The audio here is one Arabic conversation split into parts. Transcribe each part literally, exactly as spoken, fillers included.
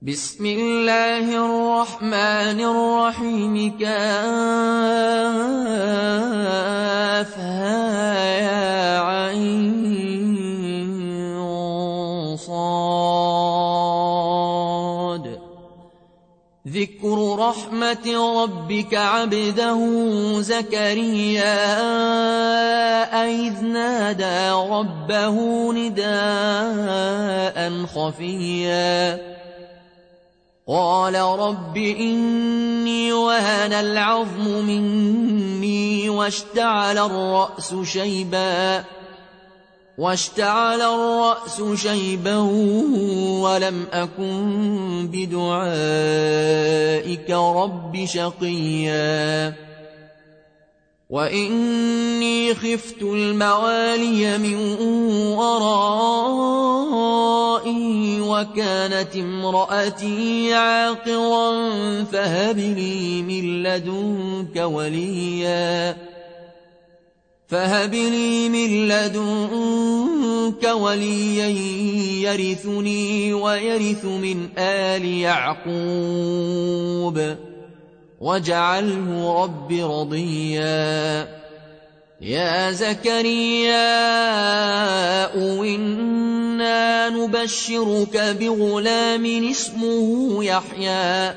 بسم الله الرحمن الرحيم كافها يا عين صاد ذكر رحمة ربك عبده زكريا إذ نادى ربه نداء خفيا قال رب إني وهن العظم مني واشتعل الرأس شيبا واشتعل الرأس شيبا ولم أكن بدعائك رب شقيا وإني خفت الموالي من ورائي وكانت امرأتي عاقرا فهب لي من لدنك وليا فهب لي من لدنك وليا يرثني ويرث من آل يعقوب واجعله رب رضيا يا زكريا إنا نبشرك بغلام اسمه يحيى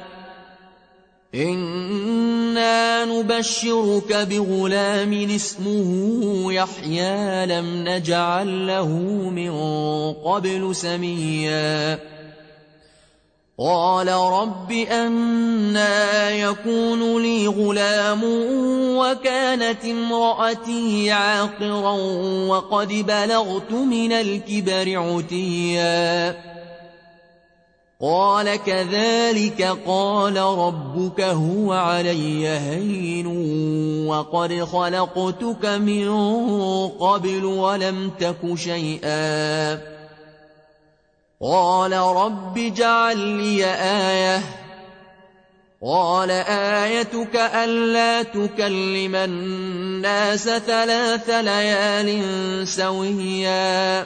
إنا نبشرك بغلام اسمه يحيى لم نجعل له من قبل سميا قال رب أنى يكون لي غلام وكانت امرأتي عاقرا وقد بلغت من الكبر عتيا قال كذلك قال ربك هو علي هين وقد خلقتك من قبل ولم تك شيئا قال رب اجعل لي آية قال آيتك ألا تكلم الناس ثلاث ليال سويا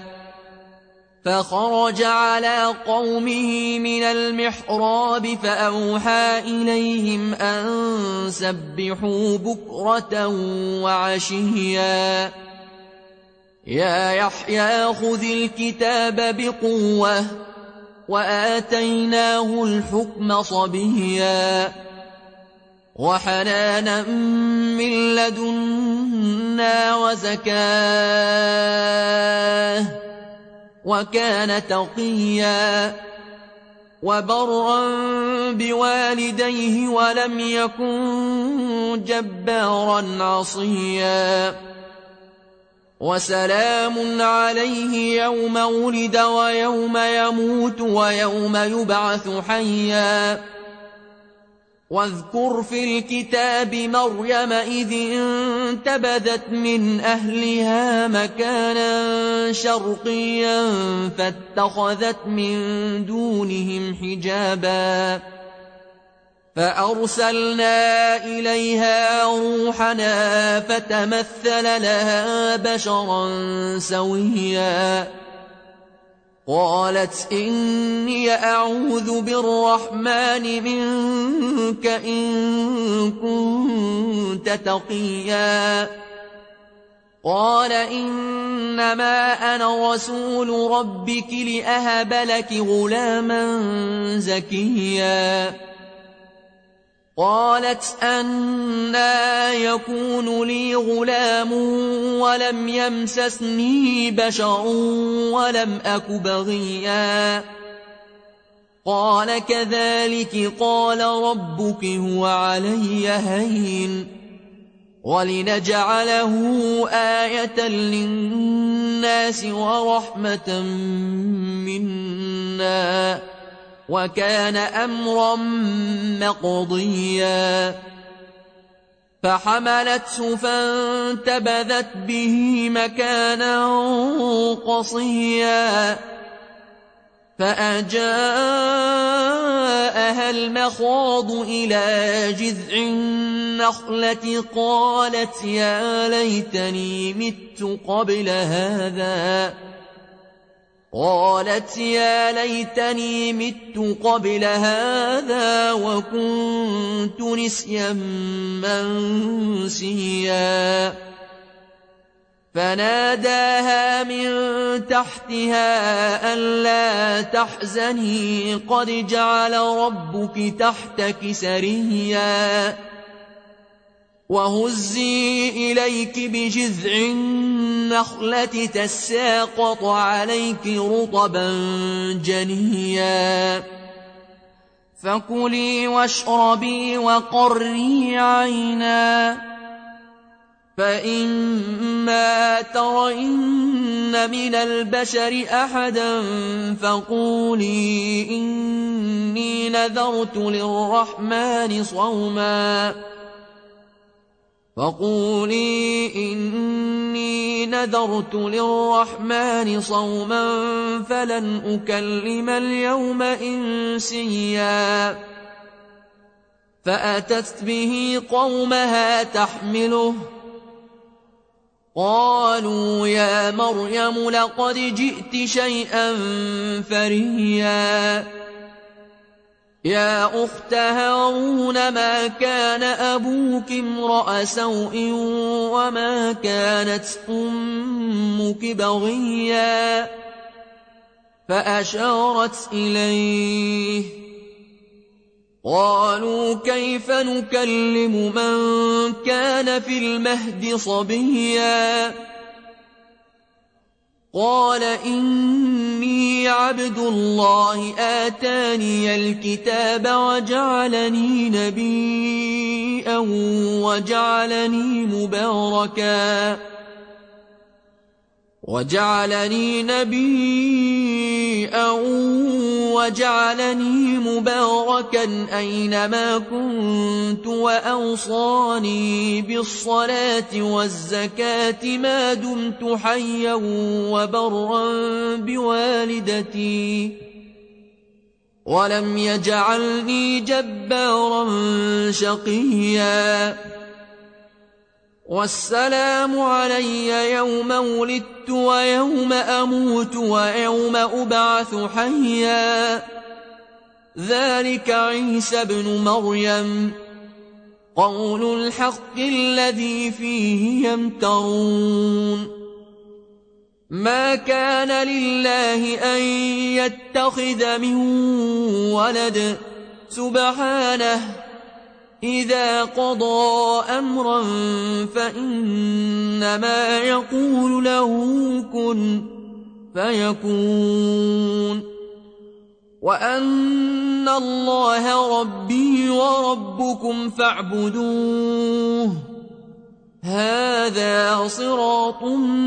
فخرج على قومه من المحراب فأوحى إليهم أن سبحوا بكرة وعشيا يا يحيى خذ الكتاب بقوة وآتيناه الحكم صبيا وحنانا من لدنا وزكاه وكان تقيا وبرا بوالديه ولم يكن جبارا عصيا وسلام عليه يوم ولد ويوم يموت ويوم يبعث حيا واذكر في الكتاب مريم إذ انتبذت من أهلها مكانا شرقيا فاتخذت من دونهم حجابا فأرسلنا إليها روحنا فتمثل لها بشرا سويا قالت إني أعوذ بالرحمن منك إن كنت تقيا قال إنما أنا رسول ربك لأهب لك غلاما زكيا قالت أنى يكون لي غلام ولم يمسسني بشر ولم أك بغيا قال كذلك قال ربك هو علي هين ولنجعله آية للناس ورحمة منا وكان أمرا مقضيا فحملته فانتبذت به مكانا قصيا فأجاءها المخاض إلى جذع النخلة قالت يا ليتني مت قبل هذا قالت يا ليتني مت قبل هذا وكنت نسيا منسيا فناداها من تحتها ألا تحزني قد جعل ربك تحتك سريا وهزي إليك بجذع النخلة تساقط عليك رطبا جنيا فكلي واشربي وقري عينا فإما ترين من البشر أحدا فقولي إني نذرت للرحمن صوما فقولي إني نذرت للرحمن صوما فلن أكلم اليوم إنسيا فأتت به قومها تحمله قالوا يا مريم لقد جئت شيئا فريا يا أخت هارون ما كان أبوك امرأ سوء وما كانت أمك بغيا فأشارت إليه قالوا كيف نكلم من كان في المهد صبيا قال إني عبد الله آتاني الكتاب وجعلني نبيا وجعلني مباركا وجعلني نبيا وجعلني مباركا أينما كنت وأوصاني بالصلاة والزكاة ما دمت حيا وبرا بوالدتي ولم يجعلني جبارا شقيا والسلام علي يوم ولدت ويوم أموت ويوم أبعث حيا ذلك عيسى بن مريم قول الحق الذي فيه يمترون ما كان لله أن يتخذ من ولد سبحانه إذا قضى أمرا فإنما يقول له كن فيكون وأن الله ربي وربكم فاعبدوه هذا صراط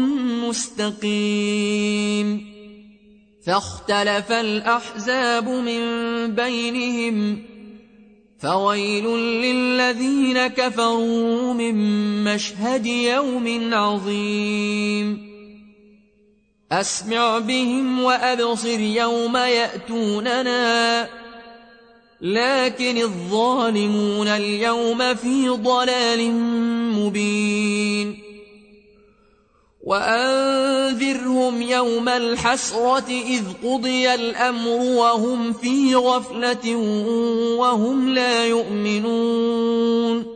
مستقيم فاختلف الأحزاب من بينهم فويل للذين كفروا من مشهد يوم عظيم أسمع بهم وأبصر يوم يأتوننا لكن الظالمون اليوم في ضلال مبين وأنذرهم يوم الحسرة إذ قضي الأمر وهم في غفلة وهم لا يؤمنون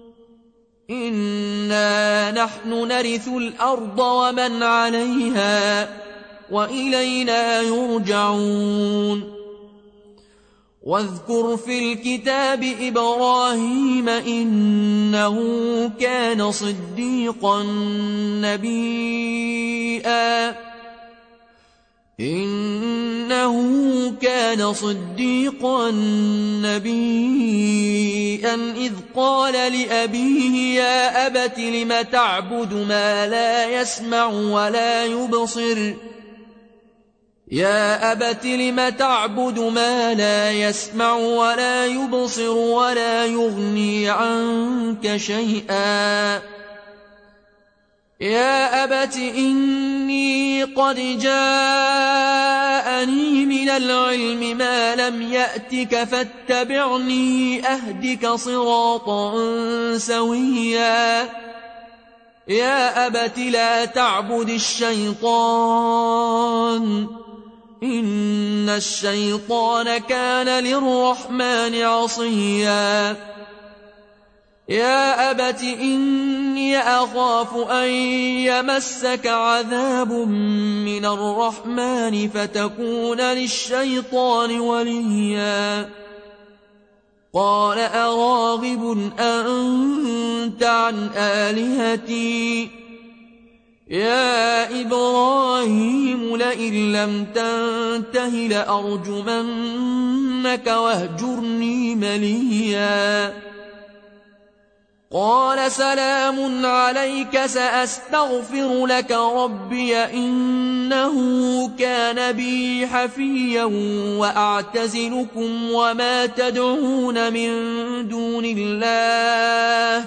إنا نحن نرث الأرض ومن عليها وإلينا يرجعون واذكر في الكتاب إبراهيم إنه كان صديقا نبيا إنه كان صديقا نبيا إذ قال لأبيه يا أبت لم تعبد ما لا يسمع ولا يبصر يا أبت لم تعبد ما لا يسمع ولا يبصر ولا يغني عنك شيئا يا أبت إني قد جاءني من العلم ما لم يأتك فاتبعني أهدك صراطا سويا يا أبت لا تعبد الشيطان إن الشيطان كان للرحمن عصيا يا أبت إني أخاف أن يمسك عذاب من الرحمن فتكون للشيطان وليا قال أراغب أنت عن آلهتي يا إبراهيم لئن لم تنته لأرجمنك واهجرني مليا قال سلام عليك سأستغفر لك ربي إنه كان بي حفيا وأعتزلكم وما تدعون من دون الله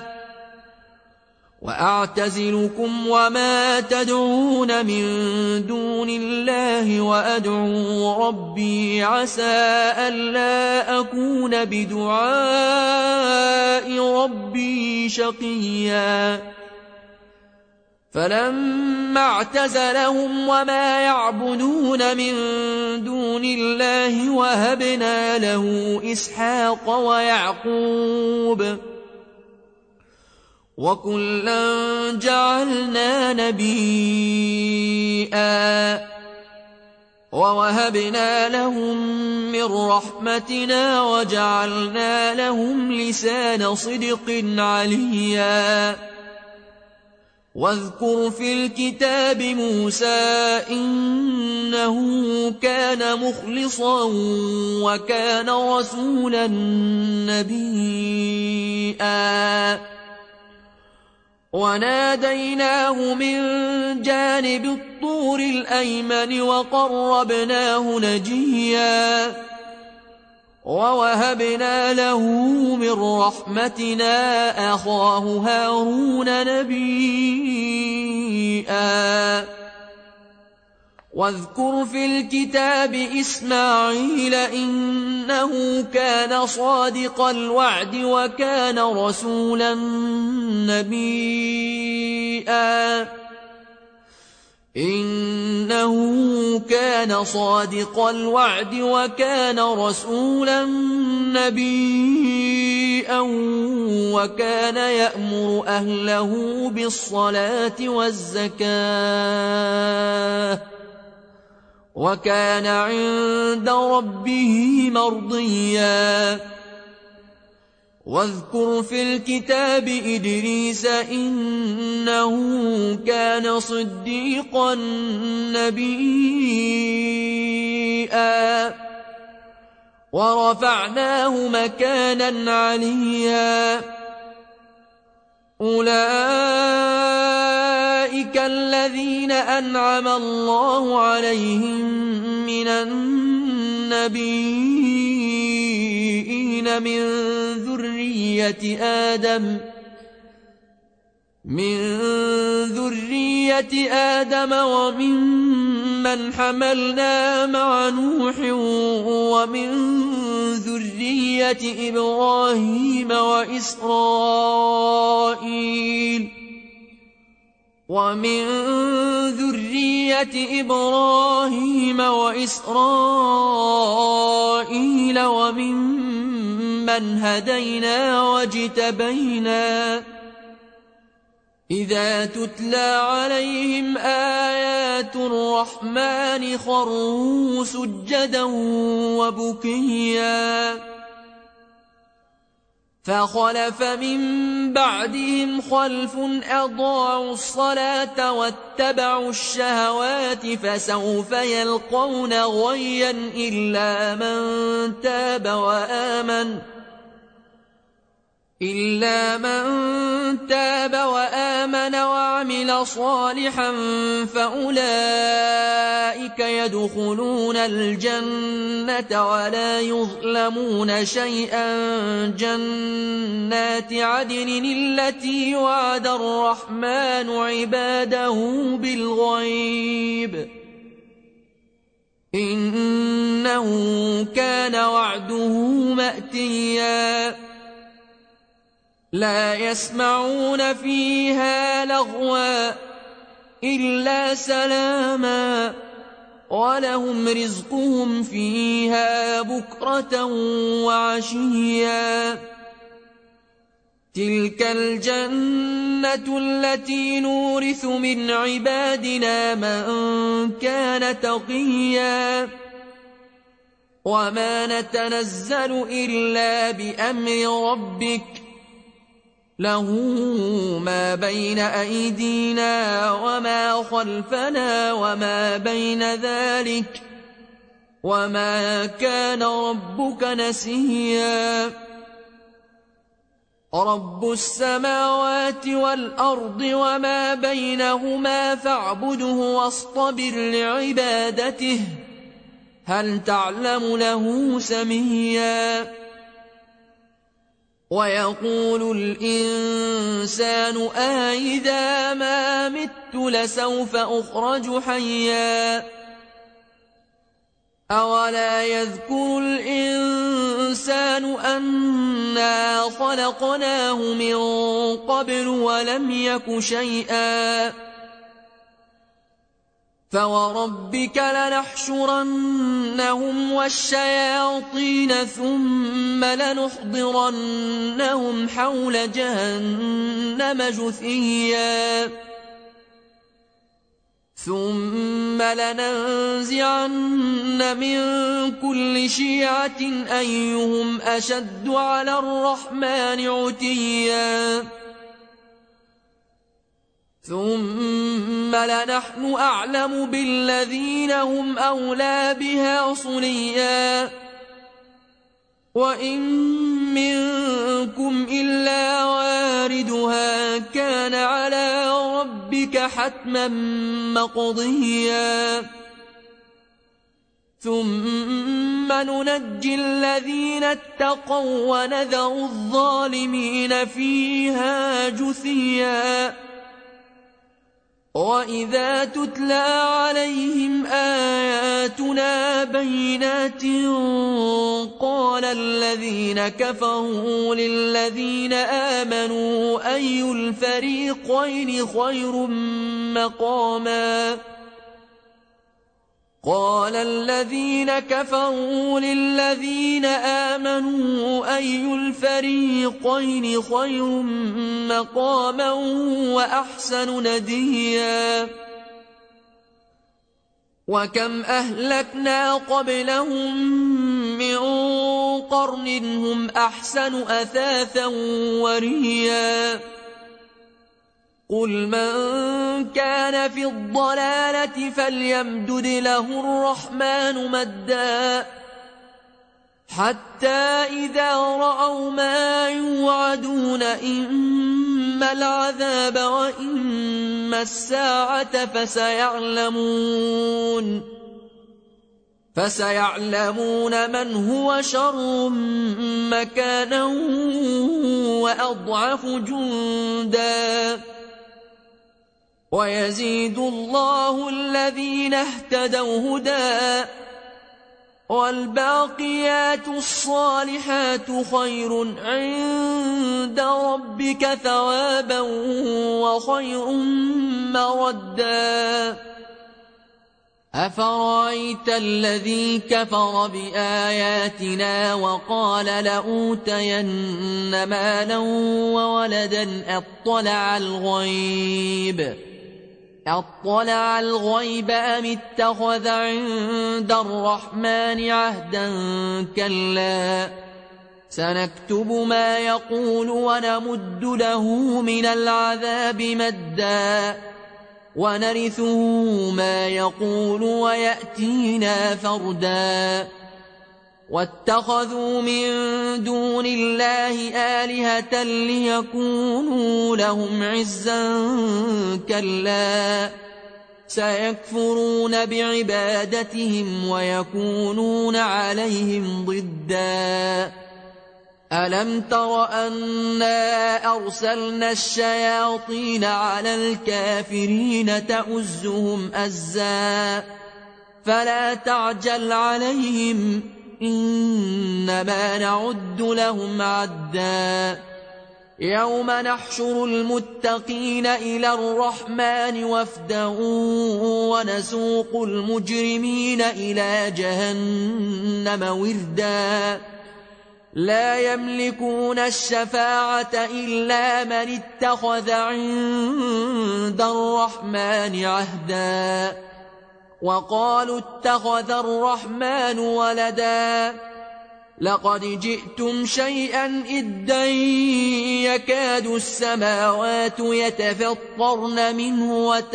وأعتزلكم وما تدعون من دون الله وأدعو ربي عسى ألا أكون بدعاء ربي شقيا فلما اعتزلهم وما يعبدون من دون الله وهبنا له إسحاق ويعقوب وكلا جعلنا نبيا ووهبنا لهم من رحمتنا وجعلنا لهم لسان صدق عليا واذكر في الكتاب موسى إنه كان مخلصا وكان رسولا نبيا وناديناه من جانب الطور الأيمن وقربناه نجيا ووهبنا له من رحمتنا أخاه هارون نبيا واذكر في الكتاب إسماعيل إنه كان صادق الوعد وكان رسولا نبيا إنه كان صادق الوعد وكان رسولا نبيا وكان يأمر أهله بالصلاة والزكاة وكان عند ربه مرضيا واذكر في الكتاب إدريس إنه كان صديقا نبيا ورفعناه مكانا عليا أولئك الذين أنعم الله عليهم من النبيين من ذرية آدم من ذرية آدم وممن حملنا مع نوح ومن ذرية إبراهيم وإسرائيل ومن ذرية إبراهيم وإسرائيل وممن هدينا واجتبينا إذا تتلى عليهم آيات الرحمن خروا سجدا وبكيا فخلف من بعدهم خلف أضاعوا الصلاة واتبعوا الشهوات فسوف يلقون غيا إلا من تاب وآمن إلا من تاب وآمن وعمل صالحا فأولئك يدخلون الجنة ولا يظلمون شيئا جنات عدن التي وعد الرحمن عباده بالغيب إنه كان وعده مأتيا لا يسمعون فيها لغوا إلا سلاما ولهم رزقهم فيها بكرة وعشيا تلك الجنة التي نورث من عبادنا من كان تقيا وما نتنزل إلا بأمر ربك له ما بين أيدينا وما خلفنا وما بين ذلك وما كان ربك نسيا رب السماوات والأرض وما بينهما فاعبده واصطبر لعبادته هل تعلم له سميا ويقول الإنسان أإذا ما مت لسوف أخرج حيا أولا يذكر الإنسان أنا خلقناه من قبل ولم يك شيئا فوربك لنحشرنهم والشياطين ثم لنحضرنهم حول جهنم جثيا ثم لننزعن من كل شيعة أيهم أشد على الرحمن عتيا ثم لنحن أعلم بالذين هم أولى بها صليا وإن منكم إلا واردها كان على ربك حتما مقضيا ثم ننجي الذين اتقوا ونذر الظالمين فيها جثيا وإذا تتلى عليهم آياتنا بينات قال الذين كفروا للذين آمنوا أي الفريقين خير مقاما قال الذين كفروا للذين آمنوا أي الفريقين خير مقاما وأحسن نديا وكم أهلكنا قبلهم من قرن هم أحسن أثاثا وريا قل من كان في الضلالة فليمدد له الرحمن مدا حتى إذا رأوا ما يوعدون إما العذاب وإما الساعة فسيعلمون فسيعلمون من هو شر مكانا وأضعف جندا ويزيد الله الذين اهتدوا هدى والباقيات الصالحات خير عند ربك ثوابا وخير مردا أفرأيت الذي كفر بآياتنا وقال لأوتين مالا وولدا أطلع الغيب أطلع الغيب أم اتخذ عند الرحمن عهدا كلا سنكتب ما يقول ونمد له من العذاب مدا ونرثه ما يقول ويأتينا فردا واتخذوا من دون الله آلهة ليكونوا لهم عزا كلا سيكفرون بعبادتهم ويكونون عليهم ضدا ألم تر أنا أرسلنا الشياطين على الكافرين تؤزهم أزا فلا تعجل عليهم إنما نعد لهم عدا يوم نحشر المتقين إلى الرحمن وفدا ونسوق المجرمين إلى جهنم وردا لا يملكون الشفاعة إلا من اتخذ عند الرحمن عهدا وقالوا اتخذ الرحمن ولدا لقد جئتم شيئا إدا يكاد السماوات يتفطرن منه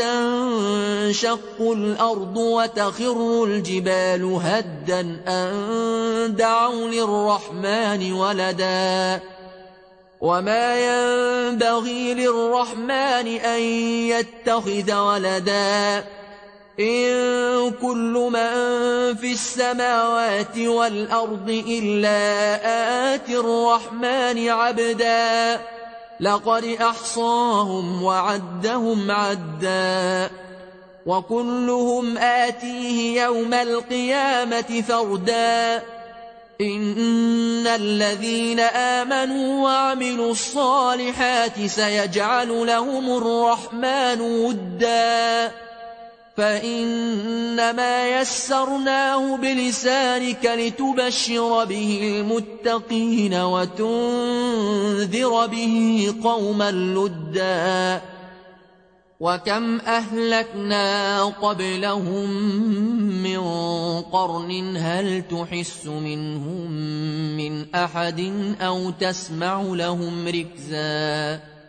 وتنشق الأرض وتخر الجبال هدا أن دعوا للرحمن ولدا وما ينبغي للرحمن أن يتخذ ولدا إن كل من في السماوات والأرض إلا آتي الرحمن عبدا لقد أحصاهم وعدهم عدا وكلهم آتيه يوم القيامة فردا إن الذين آمنوا وعملوا الصالحات سيجعل لهم الرحمن ودا فإنما يسرناه بلسانك لتبشر به المتقين وتنذر به قوما لدا وكم أهلكنا قبلهم من قرن هل تحس منهم من أحد أو تسمع لهم ركزا